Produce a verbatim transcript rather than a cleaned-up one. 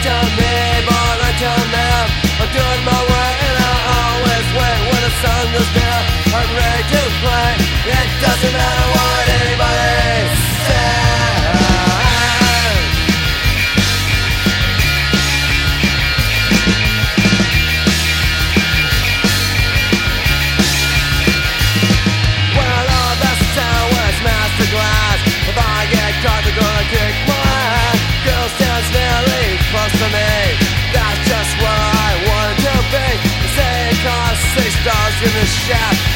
tell me, but I tell them I'm doing my way and I always win when the sun goes down. I'm ready to play. It doesn't matter what anybody says. Well, all this town was master glass. If I get caught, they're gonna kick my ass. Girl stands very close to me. That's just where I wanted to be. They say it costs six dollars in the shaft.